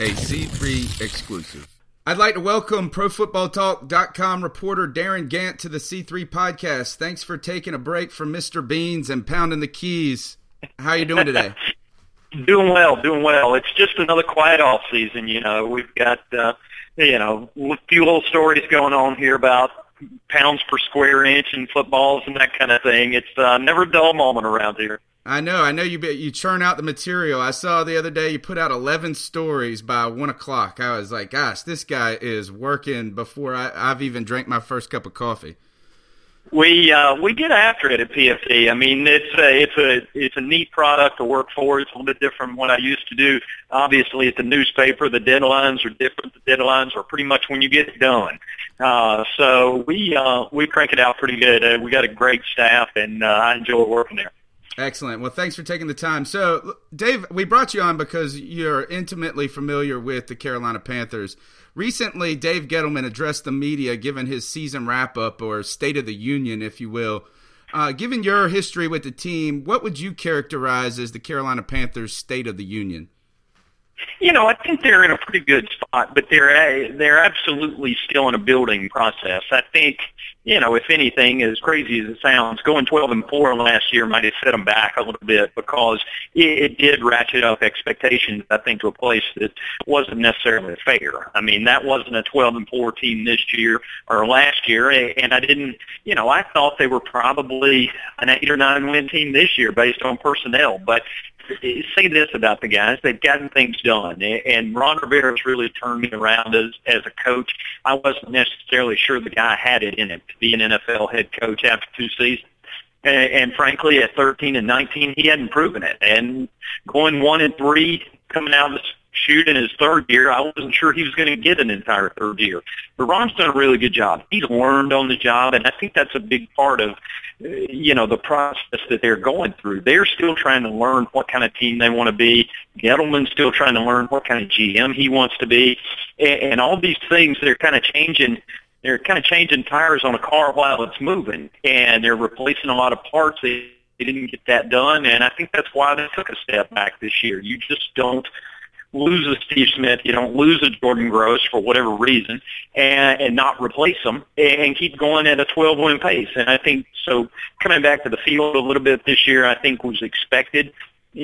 a C3 exclusive. I'd like to welcome ProFootballTalk.com reporter Darren Gant to the C3 podcast. Thanks for taking a break from Mr. Beans and pounding the keys. How are you doing today? Doing well. It's just another quiet off season. We've got, a few little stories going on here about pounds per square inch in footballs and that kind of thing. It's never a dull moment around here. I know you churn out the material. I saw the other day you put out 11 stories by 1 o'clock. I was like, gosh, this guy is working before I've even drank my first cup of coffee. We get after it at PFT. I mean, it's a neat product to work for. It's a little bit different from what I used to do. Obviously, at the newspaper, the deadlines are different. The deadlines are pretty much when you get it done. So we crank it out pretty good. We got a great staff, and I enjoy working there. Excellent. Well, thanks for taking the time. So, Dave, we brought you on because you're intimately familiar with the Carolina Panthers. Recently, Dave Gettleman addressed the media, given his season wrap-up, or State of the Union, if you will. Given your history with the team, what would you characterize as the Carolina Panthers' State of the Union? I think they're in a pretty good spot, but they're absolutely still in a building process. I think, if anything, as crazy as it sounds, going 12-4 last year might have set them back a little bit because it did ratchet up expectations, I think, to a place that wasn't necessarily fair. I mean, that wasn't a 12-4 team this year or last year, and I thought they were probably an 8 or 9 win team this year based on personnel, but say this about the guys, they've gotten things done, and Ron Rivera's really turned me around as a coach. I wasn't necessarily sure the guy had it in him to be an NFL head coach after 2 seasons. And frankly, at 13 and 19, he hadn't proven it. And going 1-3, coming out of the chute in his third year, I wasn't sure he was going to get an entire third year. But Ron's done a really good job. He's learned on the job, and I think that's a big part of the process that they're going through. They're still trying to learn what kind of team they want to be. Gettleman's still trying to learn what kind of GM he wants to be. And all these things, they're kind of changing tires on a car while it's moving. And they're replacing a lot of parts. They didn't get that done. And I think that's why they took a step back this year. You just don't lose a Steve Smith, you don't lose a Jordan Gross for whatever reason, and not replace them and keep going at a 12-win pace. And I think, so coming back to the field a little bit this year, I think was expected,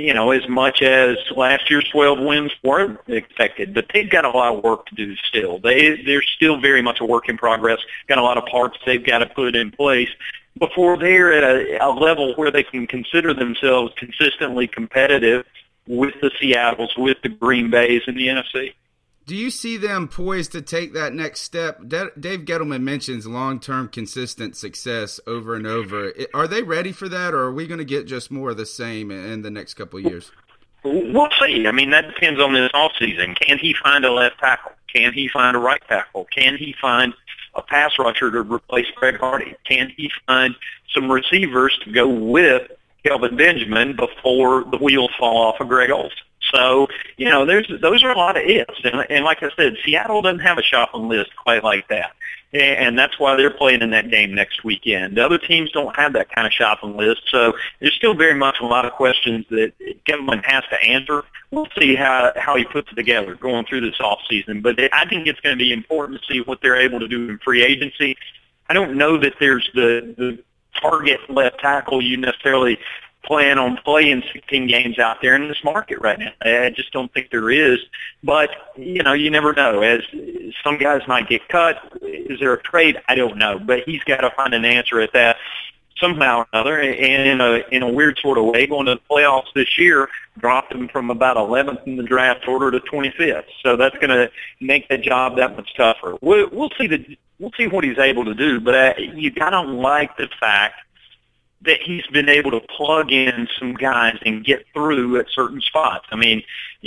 as much as last year's 12 wins weren't expected. But they've got a lot of work to do still. They're still very much a work in progress, got a lot of parts they've got to put in place before they're at a level where they can consider themselves consistently competitive with the Seattles, with the Green Bays in the NFC. Do you see them poised to take that next step? Dave Gettleman mentions long-term consistent success over and over. Are they ready for that, or are we going to get just more of the same in the next couple of years? We'll see. I mean, that depends on this offseason. Can he find a left tackle? Can he find a right tackle? Can he find a pass rusher to replace Greg Hardy? Can he find some receivers to go with Kelvin Benjamin before the wheels fall off of Greg Olsen? So, those are a lot of ifs. And like I said, Seattle doesn't have a shopping list quite like that. And that's why they're playing in that game next weekend. The other teams don't have that kind of shopping list. So there's still very much a lot of questions that Gettleman has to answer. We'll see how he puts it together going through this offseason. But I think it's going to be important to see what they're able to do in free agency. I don't know that there's the target left tackle you necessarily plan on playing 16 games out there in this market right now. I just don't think there is. But, you never know. As some guys might get cut. Is there a trade? I don't know. But he's got to find an answer at that somehow or another. And in a weird sort of way, going to the playoffs this year, dropped him from about 11th in the draft order to 25th. So that's going to make the job that much tougher. We'll see what he's able to do. But you got to like the fact that he's been able to plug in some guys and get through at certain spots. I mean,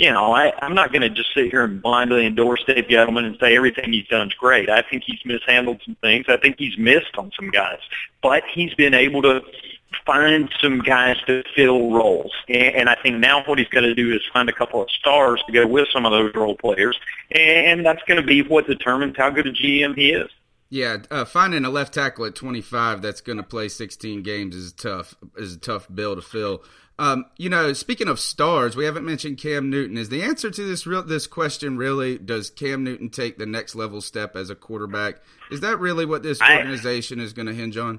I'm not going to just sit here and blindly endorse Dave Gettleman and say everything he's done is great. I think he's mishandled some things. I think he's missed on some guys. But he's been able to find some guys to fill roles. And I think now what he's got to do is find a couple of stars to go with some of those role players. And that's going to be what determines how good a GM he is. Yeah, finding a left tackle at 25 that's going to play 16 games is a tough bill to fill. Speaking of stars, we haven't mentioned Cam Newton. Is the answer to this question really, does Cam Newton take the next level step as a quarterback? Is that really what this organization is going to hinge on?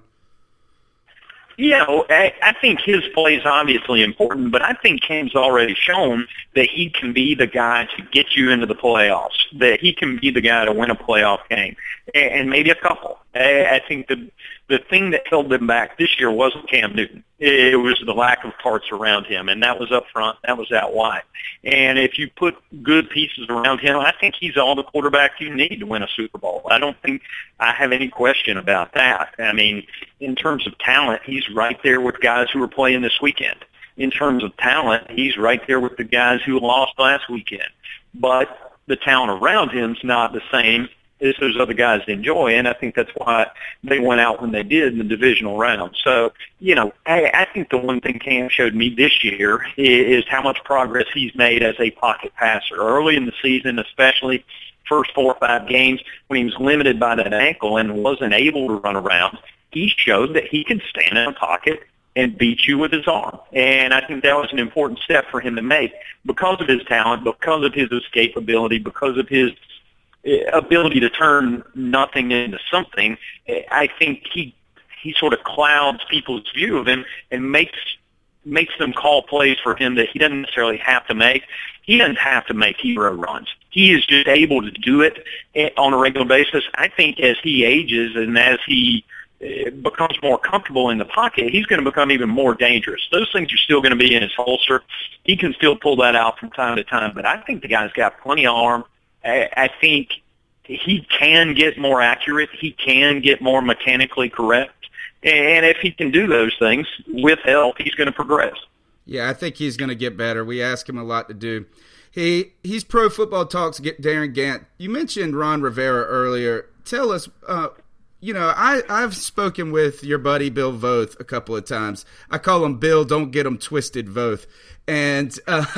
I think his play is obviously important, but I think Cam's already shown that he can be the guy to get you into the playoffs, that he can be the guy to win a playoff game, and maybe a couple. I think the thing that held them back this year wasn't Cam Newton. It was the lack of parts around him, and that was up front, that was out wide. And if you put good pieces around him, I think he's all the quarterback you need to win a Super Bowl. I don't think I have any question about that. I mean, in terms of talent, he's right there with guys who are playing this weekend. In terms of talent, he's right there with the guys who lost last weekend. But the talent around him's not the same as those other guys enjoy, and I think that's why they went out when they did in the divisional round. So, I think the one thing Cam showed me this year is how much progress he's made as a pocket passer. Early in the season, especially first 4 or 5 games, when he was limited by that ankle and wasn't able to run around, he showed that he could stand in a pocket and beat you with his arm. And I think that was an important step for him to make because of his talent, because of his escapability, because of his ability to turn nothing into something. I think he sort of clouds people's view of him and makes them call plays for him that he doesn't necessarily have to make. He doesn't have to make hero runs. He is just able to do it on a regular basis. I think as he ages and as he becomes more comfortable in the pocket, he's going to become even more dangerous. Those things are still going to be in his holster. He can still pull that out from time to time, but I think the guy's got plenty of arm. I think he can get more accurate. He can get more mechanically correct. And if he can do those things with help, he's going to progress. Yeah, I think he's going to get better. We ask him a lot to do. He's Pro Football Talks, Darren Gant. You mentioned Ron Rivera earlier. Tell us, I've spoken with your buddy Bill Voth a couple of times. I call him Bill, don't get him twisted, Voth. And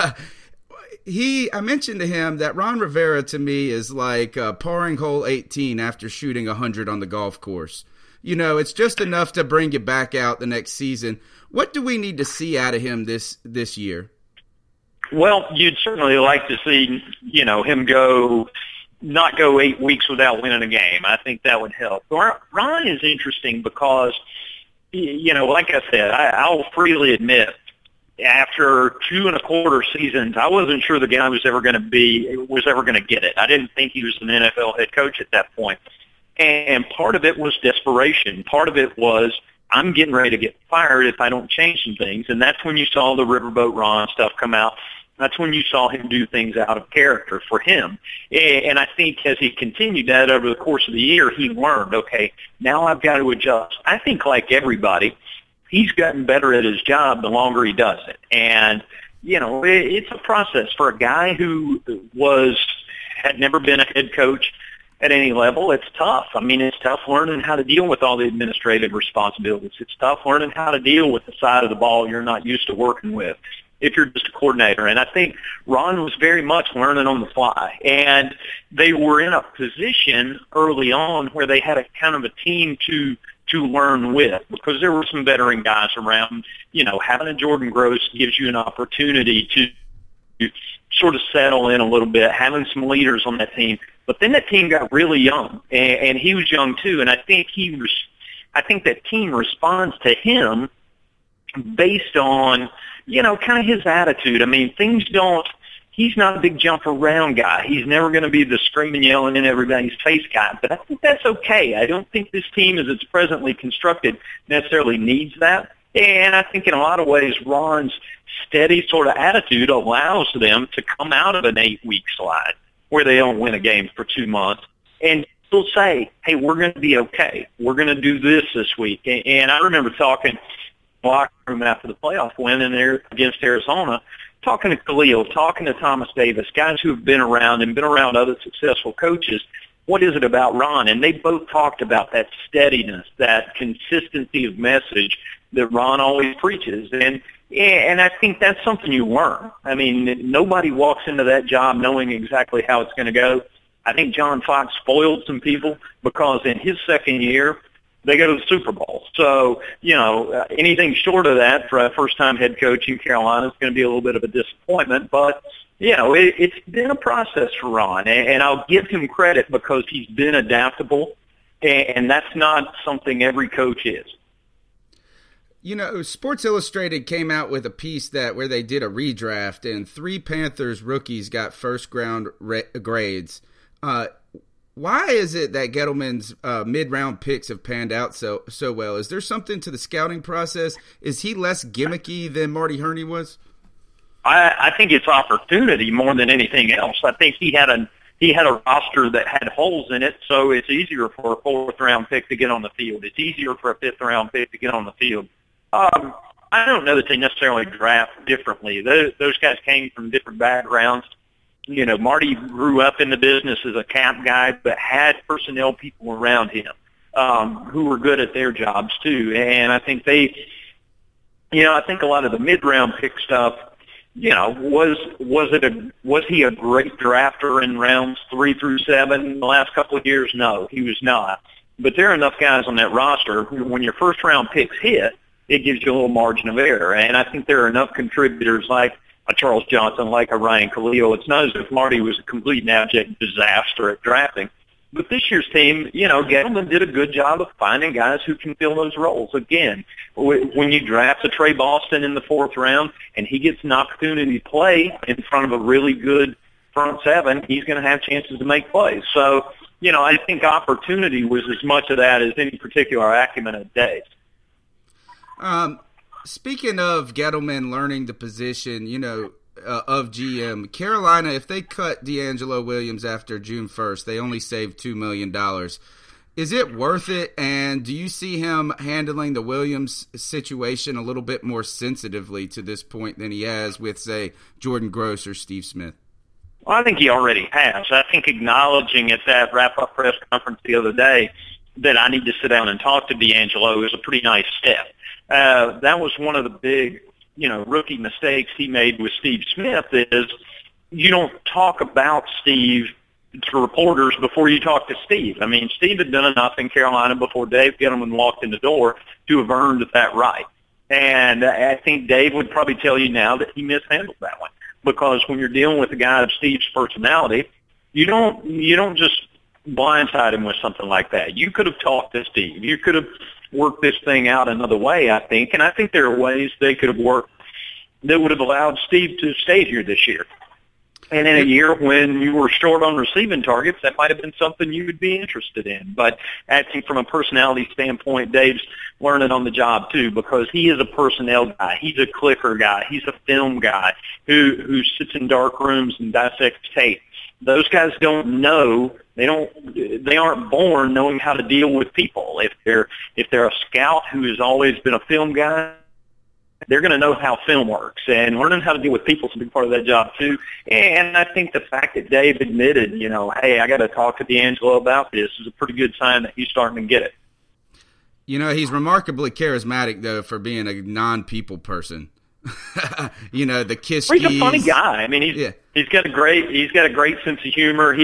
I mentioned to him that Ron Rivera to me is like parring hole 18 after shooting 100 on the golf course. It's just enough to bring you back out the next season. What do we need to see out of him this year? Well, you'd certainly like to see, him not go 8 weeks without winning a game. I think that would help. Ron is interesting because, like I said, I'll freely admit, after 2 1/4 seasons, I wasn't sure the guy was ever going to get it. I didn't think he was an NFL head coach at that point. And part of it was desperation. Part of it was, I'm getting ready to get fired if I don't change some things. And that's when you saw the Riverboat Ron stuff come out. That's when you saw him do things out of character for him. And I think as he continued that over the course of the year, he learned, okay, now I've got to adjust. I think like everybody, he's gotten better at his job the longer he does it. And, it's a process for a guy who had never been a head coach at any level. It's tough. I mean, it's tough learning how to deal with all the administrative responsibilities. It's tough learning how to deal with the side of the ball you're not used to working with if you're just a coordinator. And I think Ron was very much learning on the fly. And they were in a position early on where they had a kind of a team to learn with, because there were some veteran guys around. Having a Jordan Gross gives you an opportunity to sort of settle in a little bit, having some leaders on that team. But then that team got really young, and he was young too. And I think that team responds to him based on, kind of his attitude. I mean, he's not a big jump around guy. He's never going to be the screaming, yelling in everybody's face guy. But I think that's okay. I don't think this team, as it's presently constructed, necessarily needs that. And I think in a lot of ways, Ron's steady sort of attitude allows them to come out of an 8-week slide where they don't win a game for 2 months and still say, hey, we're going to be okay. We're going to do this week. And I remember talking in the locker room after the playoff win in there against Arizona, talking to Khalil, talking to Thomas Davis, guys who have been around and been around other successful coaches. What is it about Ron? And they both talked about that steadiness, that consistency of message that Ron always preaches. And I think that's something you learn. I mean, nobody walks into that job knowing exactly how it's going to go. I think John Fox spoiled some people because in his second year, they go to the Super Bowl. So, anything short of that for a first-time head coach in Carolina is going to be a little bit of a disappointment. But, it's been a process for Ron, and I'll give him credit because he's been adaptable, and that's not something every coach is. Sports Illustrated came out with a piece where they did a redraft, and 3 Panthers rookies got first-round grades. Why is it that Gettleman's mid-round picks have panned out so well? Is there something to the scouting process? Is he less gimmicky than Marty Hurney was? I think it's opportunity more than anything else. I think he had a roster that had holes in it, so it's easier for a 4th-round pick to get on the field. It's easier for a 5th-round pick to get on the field. I don't know that they necessarily draft differently. Those guys came from different backgrounds. Marty grew up in the business as a cap guy, but had personnel people around him who were good at their jobs too. And I think I think a lot of the mid-round pick stuff, was he a great drafter in rounds 3 through 7 the last couple of years? No, he was not. But there are enough guys on that roster who, when your first-round picks hit, it gives you a little margin of error. And I think there are enough contributors like a Charles Johnson, like a Ryan Khalil. It's not as if Marty was a complete and abject disaster at drafting. But this year's team, Gettleman did a good job of finding guys who can fill those roles. Again, when you draft a Trey Boston in the 4th round and he gets an opportunity to play in front of a really good front 7, he's going to have chances to make plays. So, I think opportunity was as much of that as any particular acumen of Dave. Speaking of Gettleman learning the position, of GM, Carolina, if they cut D'Angelo Williams after June 1st, they only saved $2 million. Is it worth it? And do you see him handling the Williams situation a little bit more sensitively to this point than he has with, say, Jordan Gross or Steve Smith? Well, I think he already has. I think acknowledging at that wrap-up press conference the other day that I need to sit down and talk to D'Angelo is a pretty nice step. That was one of the big, rookie mistakes he made with Steve Smith is you don't talk about Steve to reporters before you talk to Steve. I mean, Steve had done enough in Carolina before Dave Gettleman walked in the door to have earned that right. And I think Dave would probably tell you now that he mishandled that one because when you're dealing with a guy of Steve's personality, you don't just blindside him with something like that. You could have talked to Steve. You could have worked this thing out another way, I think. And I think there are ways they could have worked that would have allowed Steve to stay here this year. And in a year when you were short on receiving targets, that might have been something you would be interested in. But I think from a personality standpoint, Dave's learning on the job too because he is a personnel guy. He's a clicker guy. He's a film guy who sits in dark rooms and dissects tape. Those guys don't know. They aren't born knowing how to deal with people. If they're a scout who has always been a film guy, they're going to know how film works. And learning how to deal with people is a big part of that job too. And I think the fact that Dave admitted, hey, I got to talk to D'Angelo about this is a pretty good sign that he's starting to get it. He's remarkably charismatic though for being a non-people person. The kiss. He's a funny guy. I mean, he's got a great sense of humor.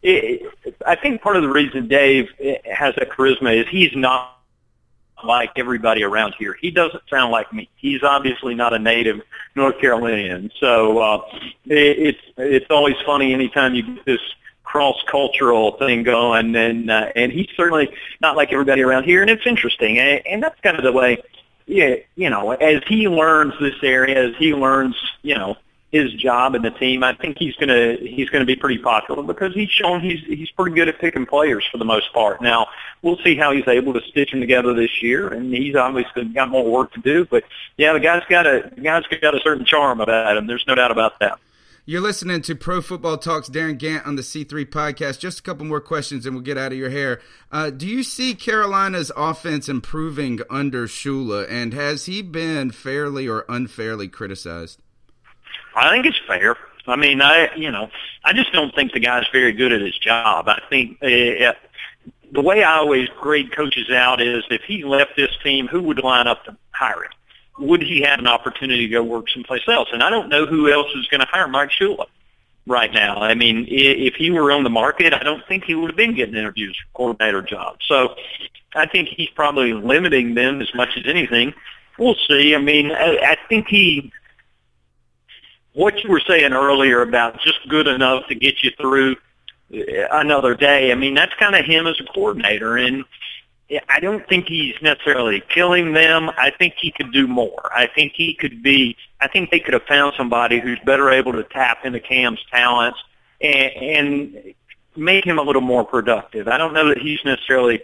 I think part of the reason Dave has that charisma is he's not like everybody around here. He doesn't sound like me. He's obviously not a native North Carolinian. So it's always funny anytime you get this cross-cultural thing going, and he's certainly not like everybody around here, and it's interesting. And that's kind of the way. Yeah, as he learns this area, as he learns, his job and the team, I think he's gonna be pretty popular because he's shown he's pretty good at picking players for the most part. Now we'll see how he's able to stitch them together this year, and he's obviously got more work to do. But yeah, the guy's got a certain charm about him. There's no doubt about that. You're listening to Pro Football Talks, Darren Gant on the C3 podcast. Just a couple more questions and we'll get out of your hair. Do you see Carolina's offense improving under Shula, and has he been fairly or unfairly criticized? I think it's fair. I mean, I just don't think the guy's very good at his job. I think the way I always grade coaches out is if he left this team, who would line up to hire him? Would he have an opportunity to go work someplace else? And I don't know who else is going to hire Mike Shula. right now. I mean, if he were on the market, I don't think he would have been getting interviews for coordinator jobs. So I think he's probably limiting them as much as anything. We'll see. I mean, I think what you were saying earlier about just good enough to get you through another day, I mean, that's kind of him as a coordinator. And I don't think he's necessarily killing them. I think he could do more. I think they could have found somebody who's better able to tap into Cam's talents and make him a little more productive. I don't know that he's necessarily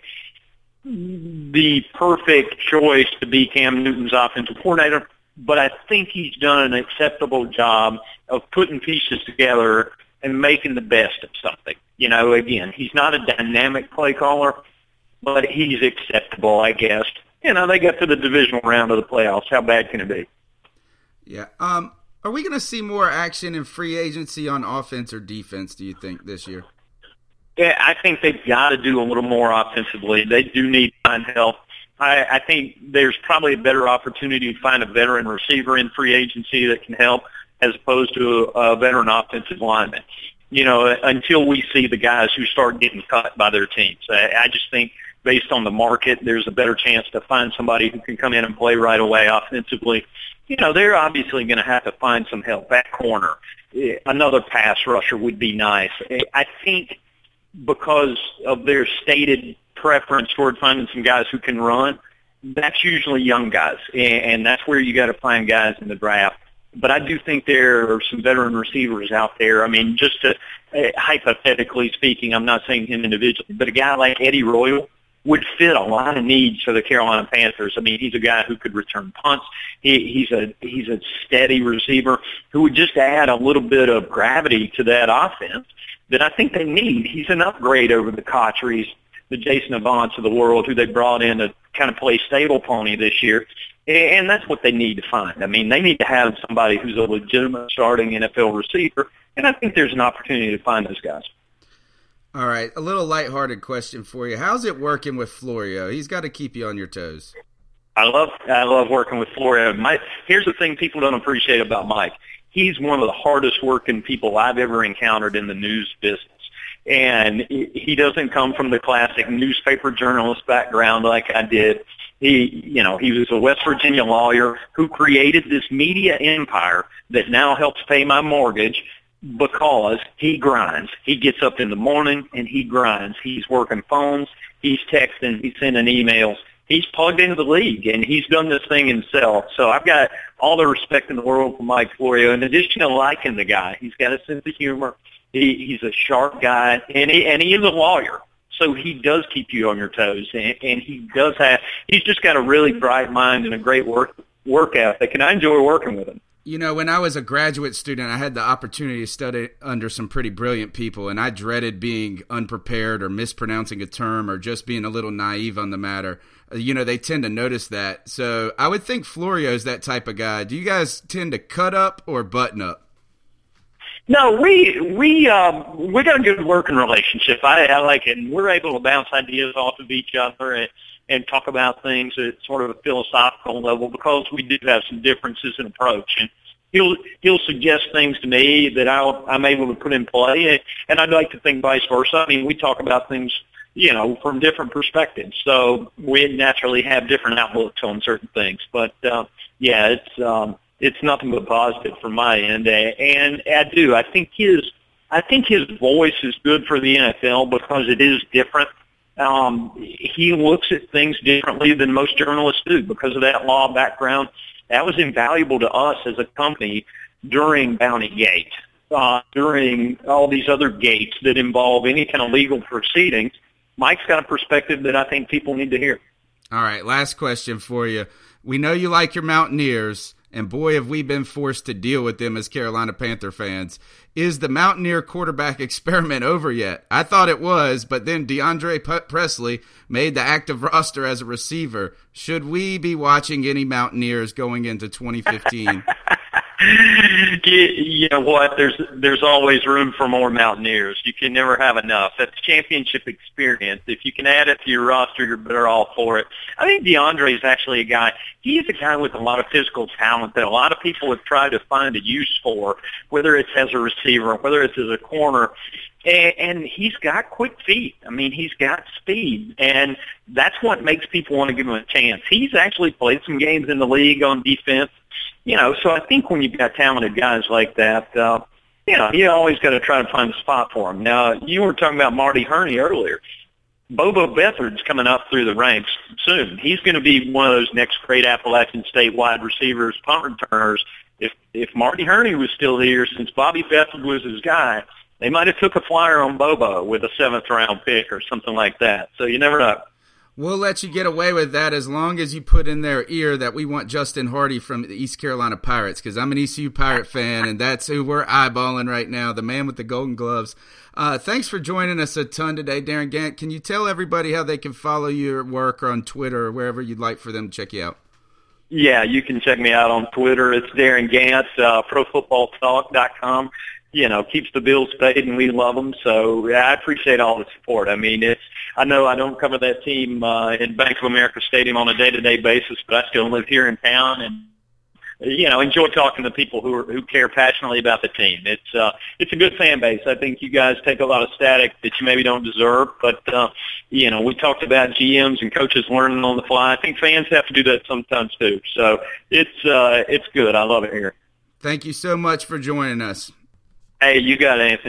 the perfect choice to be Cam Newton's offensive coordinator, but I think he's done an acceptable job of putting pieces together and making the best of something. You know, again, he's not a dynamic play caller, but he's acceptable, I guess. You know, they got to the divisional round of the playoffs. How bad can it be? Yeah. Are we going to see more action in free agency on offense or defense, do you think, this year? Yeah, I think they've got to do a little more offensively. They do need to find help. I think there's probably a better opportunity to find a veteran receiver in free agency that can help as opposed to a veteran offensive lineman. You know, until we see the guys who start getting cut by their teams. I just think based on the market, there's a better chance to find somebody who can come in and play right away offensively. You know, they're obviously going to have to find some help at corner. Another pass rusher would be nice. I think because of their stated preference toward finding some guys who can run, that's usually young guys, and that's where you got to find guys in the draft. But I do think there are some veteran receivers out there. I mean, just to, hypothetically speaking, I'm not saying him individually, but a guy like Eddie Royal would fit a lot of needs for the Carolina Panthers. I mean, he's a guy who could return punts. He's a steady receiver who would just add a little bit of gravity to that offense that I think they need. He's an upgrade over the Cotcheries, the Jason Avants of the world, who they brought in to kind of play stable pony this year. And that's what they need to find. I mean, they need to have somebody who's a legitimate starting NFL receiver, and I think there's an opportunity to find those guys. All right, a little lighthearted question for you. How's it working with Florio? He's got to keep you on your toes. I love working with Florio. Here's the thing people don't appreciate about Mike. He's one of the hardest working people I've ever encountered in the news business. And he doesn't come from the classic newspaper journalist background like I did. He was a West Virginia lawyer who created this media empire that now helps pay my mortgage because he grinds. He gets up in the morning and he grinds. He's working phones, he's texting, he's sending emails. He's plugged into the league, and he's done this thing himself. So I've got all the respect in the world for Mike Florio. In addition to liking the guy, he's got a sense of humor. He's a sharp guy, and he is a lawyer. So he does keep you on your toes, and he's just got a really bright mind and a great work ethic, and I enjoy working with him. You know, when I was a graduate student, I had the opportunity to study under some pretty brilliant people, and I dreaded being unprepared or mispronouncing a term or just being a little naive on the matter. You know, they tend to notice that. So I would think Florio's that type of guy. Do you guys tend to cut up or button up? No, we got a good working relationship. I like it, and we're able to bounce ideas off of each other and talk about things at sort of a philosophical level because we do have some differences in approach. And he'll suggest things to me that I'm able to put in play, and I'd like to think vice versa. I mean, we talk about things, you know, from different perspectives, so we naturally have different outlooks on certain things. But yeah, it's nothing but positive from my end, and I think his voice is good for the NFL because it is different. He looks at things differently than most journalists do because of that law background. That was invaluable to us as a company during Bounty Gate, during all these other gates that involve any kind of legal proceedings. Mike's got a perspective that I think people need to hear. All right, last question for you. We know you like your Mountaineers, and boy, have we been forced to deal with them as Carolina Panther fans. Is the Mountaineer quarterback experiment over yet? I thought it was, but then DeAndre Presley made the active roster as a receiver. Should we be watching any Mountaineers going into 2015? You know what? There's always room for more Mountaineers. You can never have enough. That's championship experience. If you can add it to your roster, you're better off for it. I think DeAndre is actually a guy. He is a guy with a lot of physical talent that a lot of people have tried to find a use for, whether it's as a receiver, whether it's as a corner. And he's got quick feet. I mean, he's got speed, and that's what makes people want to give him a chance. He's actually played some games in the league on defense, you know, so I think when you've got talented guys like that, you know, you always got to try to find a spot for him. Now, you were talking about Marty Hurney earlier. Bobo Beathard's coming up through the ranks soon. He's going to be one of those next great Appalachian State wide receivers, punt returners. If Marty Hurney was still here, since Bobby Beathard was his guy, they might have took a flyer on Bobo with a 7th-round pick or something like that. So you never know. We'll let you get away with that as long as you put in their ear that we want Justin Hardy from the East Carolina Pirates, because I'm an ECU Pirate fan, and that's who we're eyeballing right now, the man with the golden gloves. Thanks for joining us a ton today, Darren Gant. Can you tell everybody how they can follow your work on Twitter or wherever you'd like for them to check you out? Yeah, you can check me out on Twitter. It's Darren Gant, ProFootballTalk.com. You know, keeps the Bills paid, and we love them. So yeah, I appreciate all the support. I mean, I know I don't cover that team in Bank of America Stadium on a day-to-day basis, but I still live here in town, and you know, enjoy talking to people who care passionately about the team. It's a good fan base. I think you guys take a lot of static that you maybe don't deserve, but you know, we talked about GMs and coaches learning on the fly. I think fans have to do that sometimes too. So it's good. I love it here. Thank you so much for joining us. Hey, you got it, Anthony.